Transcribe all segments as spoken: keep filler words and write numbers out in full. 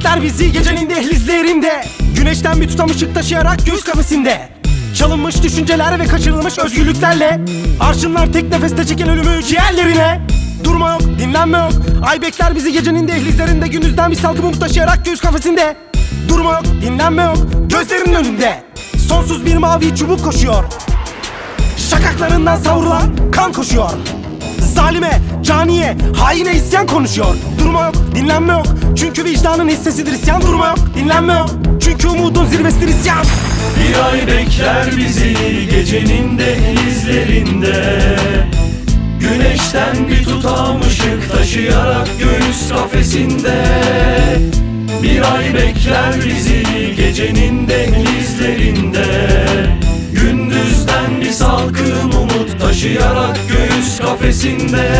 bekler bizi gecenin dehlizlerinde, güneşten bir tutam ışık taşıyarak göğüs kafesinde. Çalınmış düşünceler ve kaçırılmış özgürlüklerle, arşınlar tek nefeste çeken ölümü ciğerlerine. Durma yok, dinlenme yok. Ay bekler bizi gecenin dehlizlerinde, gündüzden bir salgı mum taşıyarak göğüs kafesinde. Durma yok, dinlenme yok. Gözlerinin önünde sonsuz bir mavi çubuk koşuyor. Şakaklarından savrulan kan koşuyor. Zalime, caniye, haine isyan konuşuyor. Durma yok, dinlenme yok. Çünkü vicdanın hissesidir isyan. Durma yok, dinlenme yok. Çünkü umudun zirvesidir isyan. Bir ay bekler bizi gecenin dehlizlerinde, güneşten bir tutam ışık taşıyarak göğüs kafesinde. Bir ay bekler bizi gecenin dehlizlerinde, gündüzden bir salkım umut taşıyarak göğüs kafesinde.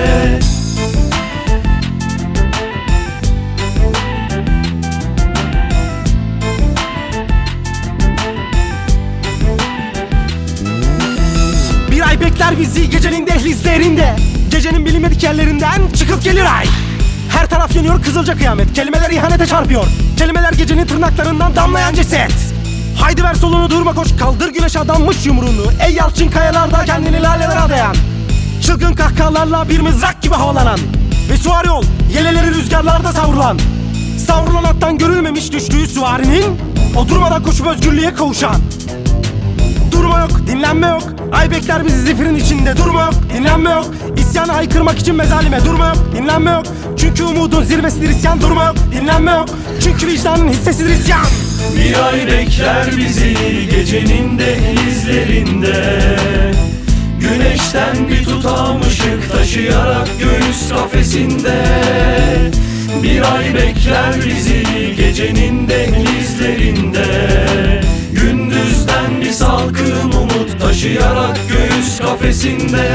Bir ay bekler bizi gecenin dehlizlerinde, gecenin bilinmedik yerlerinden çıkıp gelir ay. Her taraf yanıyor kızılca kıyamet, kelimeler ihanete çarpıyor. Kelimeler gecenin tırnaklarından damlayan ceset. Haydi ver solunu, durma koş, kaldır güneşe adanmış yumruğunu. Ey yalçın kayalarda kendini lalelere adayan, çılgın kahkahalarla bir mızrak gibi havalanan ve süvari ol, yeleleri rüzgarlarda savrulan. Savrulan attan görülmemiş düştüğü süvarinin, o durmadan koşup özgürlüğe kavuşan. Durma yok, dinlenme yok. Ay bekler bizi zifirin içinde. Durma yok, dinlenme yok. İsyanı haykırmak için mezalime. Durma yok, dinlenme yok. Çünkü umudun zirvesidir isyan. Durma yok, dinlenme yok. Çünkü vicdanın hissesidir isyan. Bir ay bekler bizi gecenin dehlizlerinde, güneşten bir tutam ışık taşıyarak göğüs kafesinde. Bir ay bekler bizi gecenin dehlizlerinde, gündüzden bir salkım umut taşıyarak göğüs kafesinde.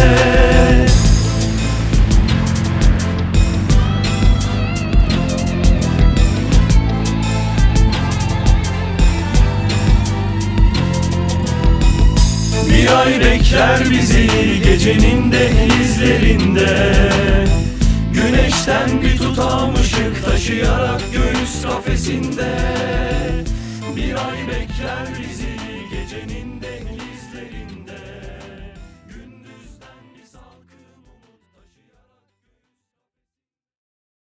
Bir ay bekler bizi gecenin dehlizlerinde, güneşten bir tutam ışık taşıyarak göğüs kafesinde. Bir ay bekler bizi gecenin